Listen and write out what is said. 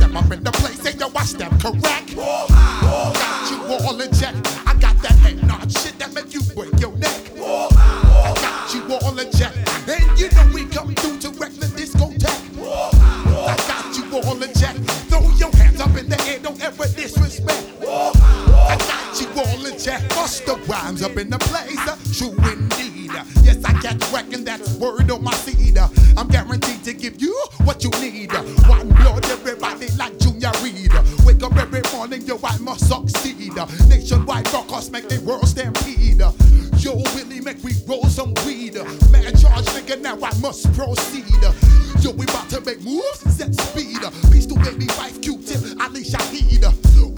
them up in the place, and yo, watch them correct. Got you all in check. I got that head nod shit that make you break your neck. I got you all in check. And you know we come through to wreck the discotheque. I got you all in check. Throw your hands up in the air, don't ever disrespect. I got you all in check. Bust the rhymes up in the place, true indeed. Yes, I catch wreck and that's word on my seed. I'm guaranteed to give you what you need. One blood, everybody like Junior Reed. Wake up every morning, yo, I must succeed. Nationwide broadcast make the world stampede. Yo, Willie, make we roll some weed. Man, charge nigga, now I must proceed. Yo, we about to make moves, set speed. Peace to baby wife, Q-Tip, Ali Shaheed.